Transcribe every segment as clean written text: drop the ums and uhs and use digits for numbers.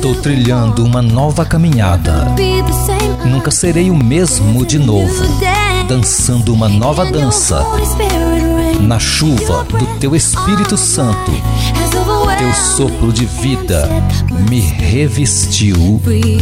Estou trilhando uma nova caminhada. Nunca serei o mesmo de novo, dançando uma nova dança na chuva do Teu Espírito Santo. Teu sopro de vida me revestiu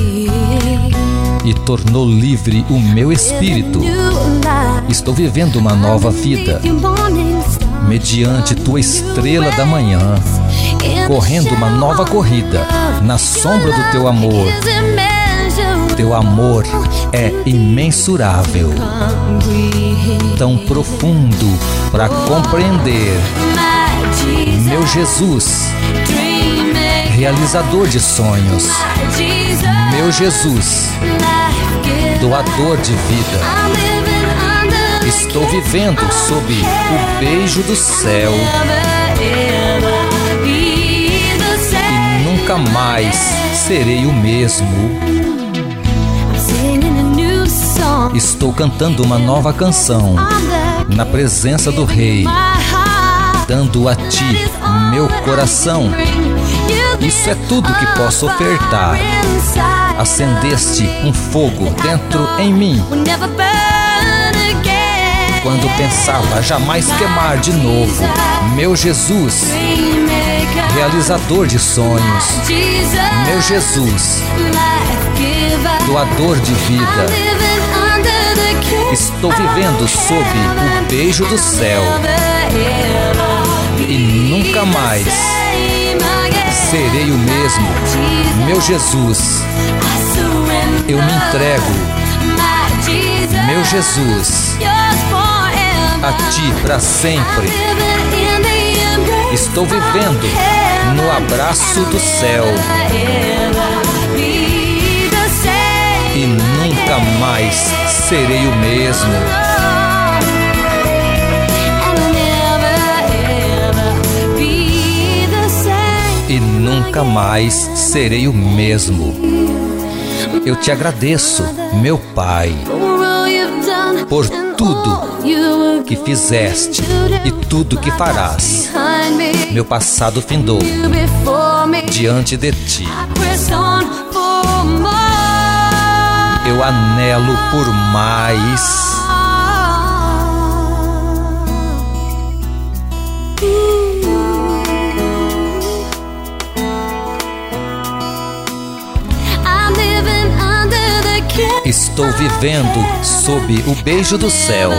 e tornou livre o meu espírito. Estou vivendo uma nova vida mediante Tua estrela da manhã, correndo uma nova corrida na sombra do Teu amor. Teu amor é imensurável, tão profundo para compreender. Meu Jesus, realizador de sonhos. Meu Jesus, doador de vida. Estou vivendo sob o beijo do céu e nunca mais serei o mesmo. Estou cantando uma nova canção na presença do Rei, dando a Ti meu coração. Isso é tudo que posso ofertar. Acendeste um fogo dentro em mim. Quando pensava jamais queimar de novo. Meu Jesus, realizador de sonhos. Meu Jesus, doador de vida. Estou vivendo sob o beijo do céu e nunca mais serei o mesmo. Meu Jesus, eu me entrego. Meu Jesus, a Ti para sempre. Estou vivendo no abraço do céu e nunca mais serei o mesmo. E nunca mais serei o mesmo. Eu Te agradeço, meu Pai, por tudo que fizeste e tudo que farás. Meu passado findou diante de Ti. Eu anelo por mais. Estou vivendo sob o beijo do céu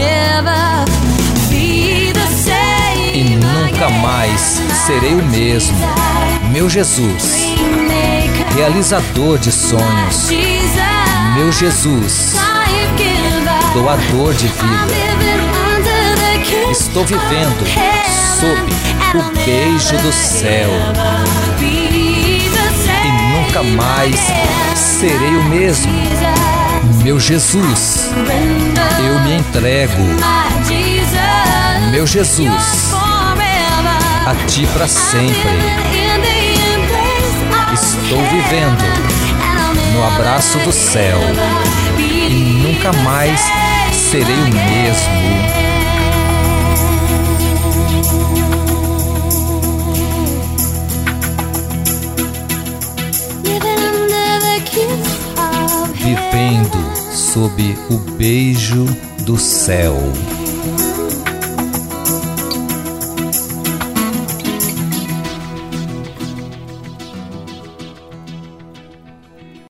e nunca mais serei o mesmo. Meu Jesus, realizador de sonhos. Meu Jesus, doador de vida. Estou vivendo sob o beijo do céu e nunca mais serei o mesmo. Meu Jesus, eu me entrego. Meu Jesus, a Ti para sempre. Estou vivendo no abraço do céu e nunca mais serei o mesmo. Vivendo sob o beijo do céu.